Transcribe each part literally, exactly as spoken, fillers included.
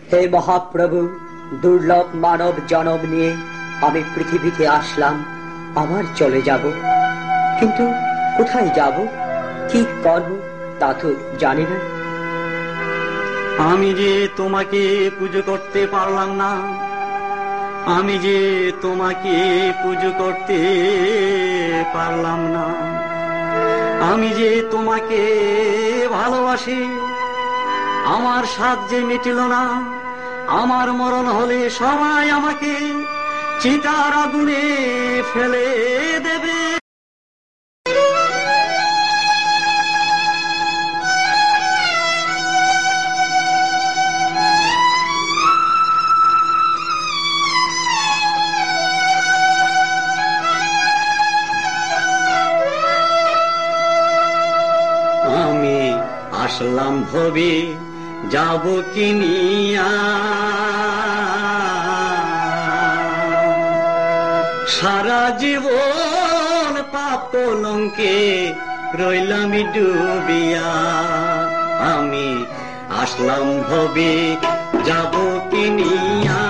হে মহাপ্রভু, দুর্লভ মানব জনম নিয়ে আমি পৃথিবীতে আসলাম, আবার চলে যাব। কিন্তু কোথায় যাব, কি করব তা তো জানি না। আমি যে তোমাকে পুজো করতে পারলাম না, আমি যে তোমাকে পুজো করতে পারলাম না, আমি যে তোমাকে ভালোবাসি, আমার স্বাদ যে মিটিল না। আমার মরণ হলে সবাই আমাকে চিতার আগুনে ফেলে দেবে। আমি আসলাম ভবে যাব কিনিয়া, সারা জীবন পাপ কলঙ্কে রইলাম ডুবিয়া। আমি আসলাম ভবে যাব কিনিয়া,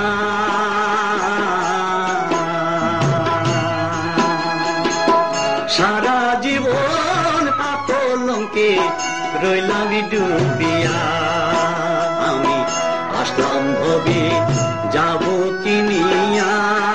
সারা জীবন পাপ কলঙ্কে রইলাম ডুবিয়া। আমি আসলাম ভবে যাব কিনিয়া।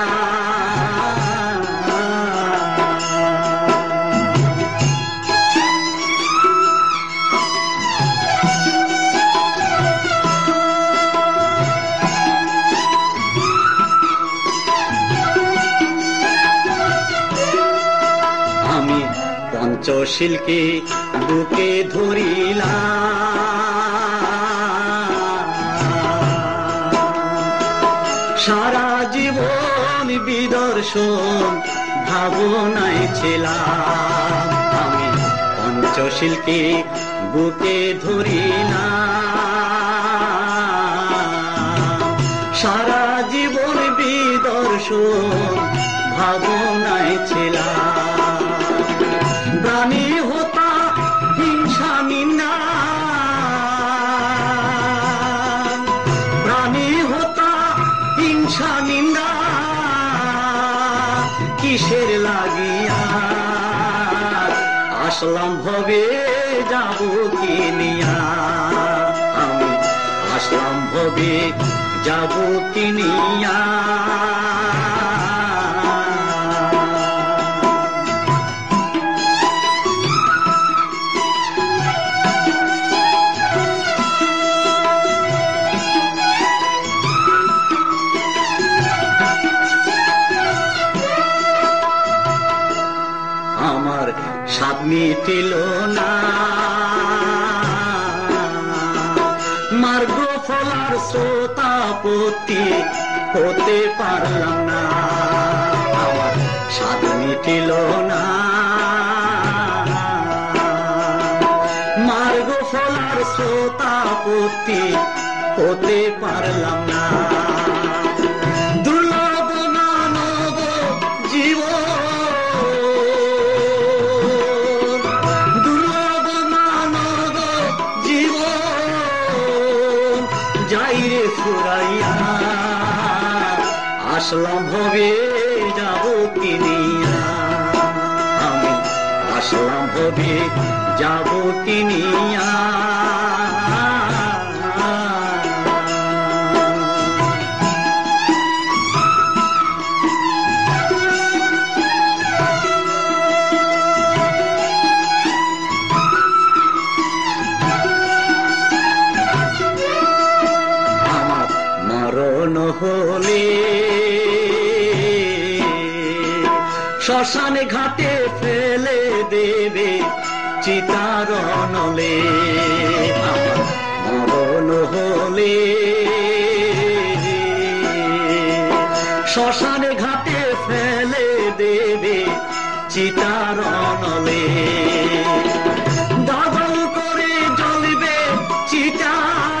আমি পঞ্চশীলকে বুকে ধরিলাম, সারা জীবন বিদর্শন ভাবনায় ছিলাম। আমি পঞ্চশীলকে বুকে ধরিলাম, সারা জীবন বিদর্শন ভাবনায় ছিলাম। প্রাণী হতা হিংসা নিন্দা, প্রাণী হতা হিংসা নিন্দা, কিসের লাগিয়া আসলাম ভবে যাব কিনিয়া। আমি আসলাম ভবে যাব কিনিয়া। আমার স্বাদ মিটিল না, মার্গ ফলার শ্রোতাপতি হতে পারলাম না। আমার স্বাদ মিটিল না, মার্গ ফলার শ্রোতাপতি হতে পারলাম না। দুর্লভ মানব জীবন, যাইরে ফুরাইয়া আসলাম ভবে যাব কিনিয়া। আমি আসলাম ভবে যাব কিনিয়া। হলে শ্মশানে ঘাটে ফেলে দেবে চিতার নলে। আমার মরণ হলে শ্মশানে ঘাটে ফেলে দেবে চিতার নলে। দাগল করে জ্বলবে চিতা,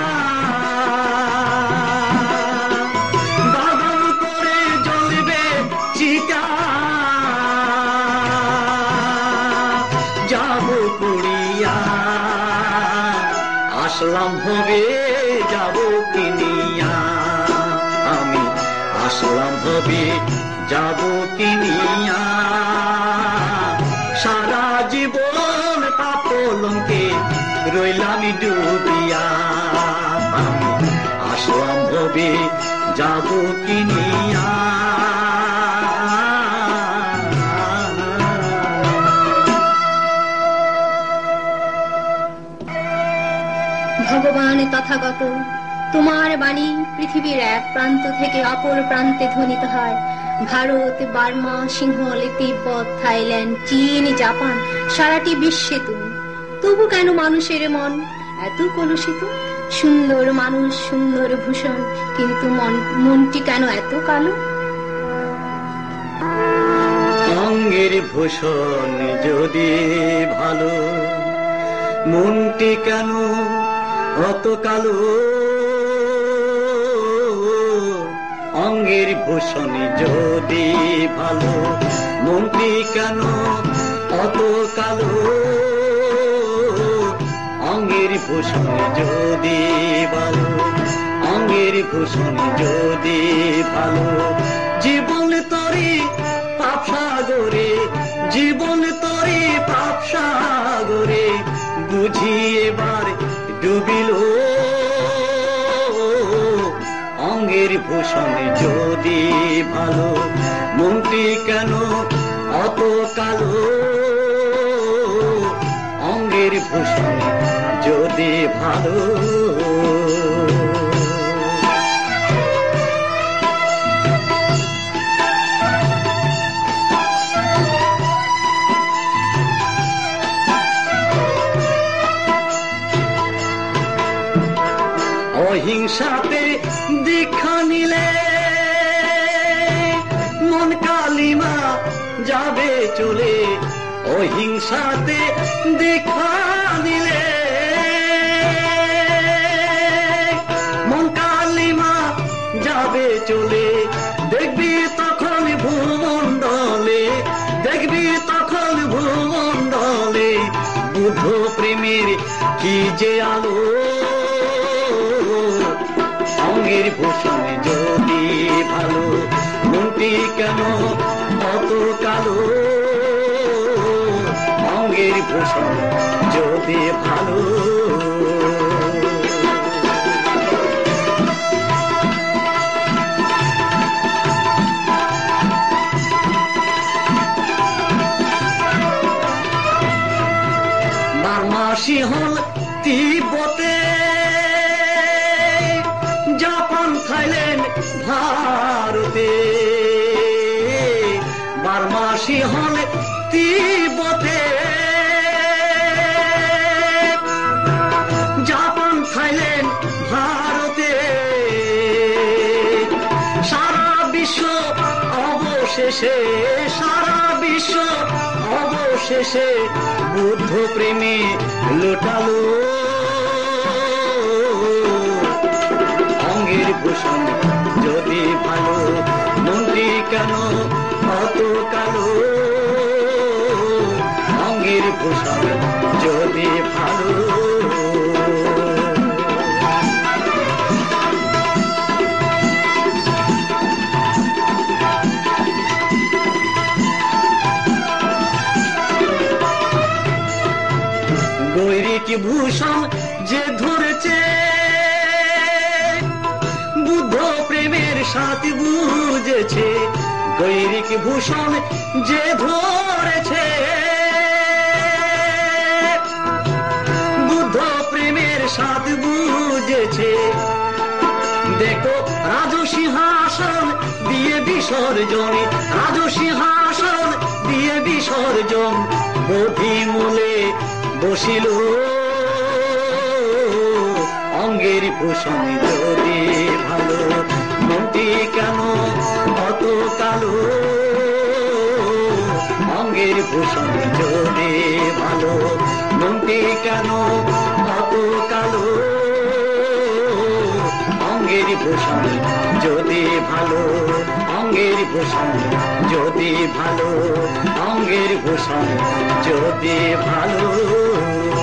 যাব পুড়িয়া আসলাম ভবে যাব কিনিয়া। অসম্ভবে যাব কিনিয়া, সারা জীবন পাপলঙ্কে রইলাম ডুবিয়া, আমি অসম্ভবে যাব কিনিয়া। ভগবান তথাগত, তোমার বাণী পৃথিবীর এক প্রান্ত থেকে অপর প্রান্তে ধ্বনিত হয়। Bharat, Burma, Sinhal, Tibet, Thailand, চীন, জাপান, সারাটি বিশ্বে তুমি। তবু কেন মানুষের মন এত কলুষিত? সুন্দর মানুষ, সুন্দর ভূষণ, কিন্তু মন মনটি কেন এত কালো? অঙ্গের ভূষণ যদি ভালো, মনটি কেন অত কালো? অঙ্গের ভূষণ যদি ভালো, মনটি কেন অত কালো? অঙ্গের ভূষণ যদি ভালো, অঙ্গের ভূষণ যদি ভালো, জীবন তরি পাপ সাগরে, জীবন তরি পাপ সাগরে, বুঝি এবার ডুবিল। অঙ্গের ভূষণ যদি ভালো, মনটি কেন অত কালো? অঙ্গের ভূষণ যদি ভালো। অহিংসাতে দীক্ষা নিলে মন কালিমা যাবে চলে, অহিংসাতে দীক্ষা নিলে মন কালিমা যাবে চলে, দেখবি তখন ভূমণ্ডলে, দেখবি তখন ভূমণ্ডলে বুদ্ধ প্রেমের কি যে আলো। অঙ্গের ভূষণ যদি ভালো, মনটি কেন অত কালো? অঙ্গের ভূষণ যদি ভালো। বার্মা, সিংহল, তিব্বতে, জাপান, থাইল্যান্ড, ভারতে, বার্মা, সিংহল, তিব্বতে, জাপান, থাইল্যান্ড, ভারতে, সারা বিশ্ব অবশেষে, সারা বিশ্ব অবশেষে বুদ্ধ প্রেমে লুটালো। অঙ্গের ভূষণ যদি ভালো, মনটি কেন অত কালো? অঙ্গের ভূষণ যদি ভালো। গৈরিক ভূষণ যে ধরেছে, বুদ্ধ প্রেমের সাথে বুঝেছে, গৈরিক ভূষণ যে ধরেছে, বুদ্ধ প্রেমের সাথে বুঝেছে। দেখো রাজসিংহাসন দিয়ে বিসর্জন, রাজসিংহাসন দিয়ে বিসর্জন, বোধি মূলে বসিল। অঙ্গের ভূষণ যদি ভালো, মনটি কেন অত কালো? অঙ্গের ভূষণ যদি ভালো, মনটি কেন অত কালো? অঙ্গের ভূষণ যদি ভালো, অঙ্গের ভূষণ যদি ভালো, অঙ্গের ভূষণ যদি ভালো।